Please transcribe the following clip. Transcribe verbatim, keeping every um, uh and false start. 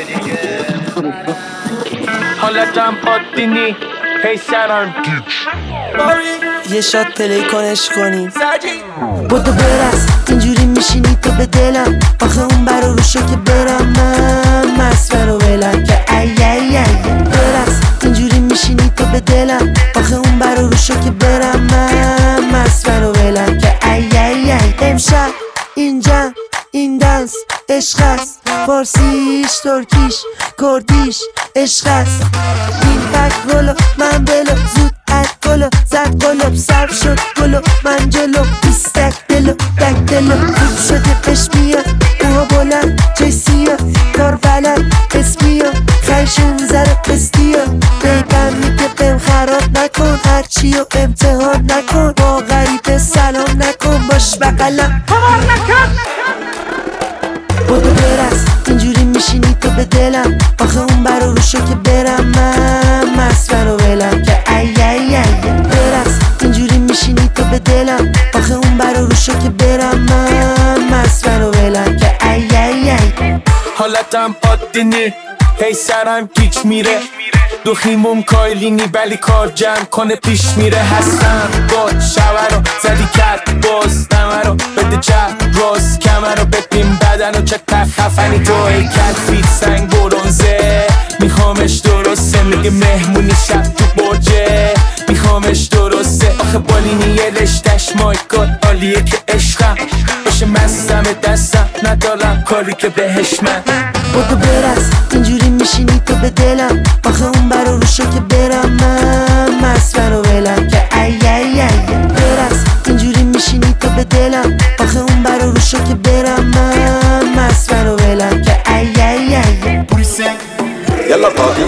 حالتم عادی نی هی سرم یه شات پلی کنش کنیم بودو برس اینجوری میشینی تو به دلم آخه اون برا روشو که برم من مسمر و ولم که ای ای ای برس اینجوری میشینی تو به دلم آخه اون برا روشو که برم من مسمر و ولم که ای ای ای امشب اینجا این دنس عشق است فارسیش ترکیش کردیش عشق است این تک گلو من بلو زود اد گلو زد گلو سر شد گلو من جلو بیستک دلو دک دلو خوب شده بش میاد اوها بلند جیسیا کار بلد اسمیا خیشون زره قسطیا بیگم میگه بهم خراب نکن هرچی و امتحان نکن با غریبه سلام نکن باش بقلم کار نکن بودو برس اینجوری میشینی تو به دلم آخه اون برا روشو که برم من مسمر و ولم که ای ای ای برس اینجوری میشینی تو به دلم آخه اون برا روشو که برم من مسمر و ولم که ای ای ای حالتم عادی نی هی سرم گیج میره دو خیموم کایلینی بلی کار جمع کنه پیش میره هستم با شوه رو زدی کرد باز نمه رو بده چه راست کمه رو ببین بدن و چقدر خفنی تو ای کل فیت سنگ برونزه میخوامش درسته میگه مهمونی شب تو برجه میخوامش درسته آخه بالینی یه رشتش مای گاد عالیه که عشقم بشه مستم دستم ندارم کاری که بهش من بودو برس اینجوری میشینی تو به دلم آخه اون برا روشو که برم من مسمر و ولم که ای ای ای برس اینجوری میشینی تو به دلم آخه اون برا روشو که برم من مسمر و ولم که ای ای ای يلا فاضي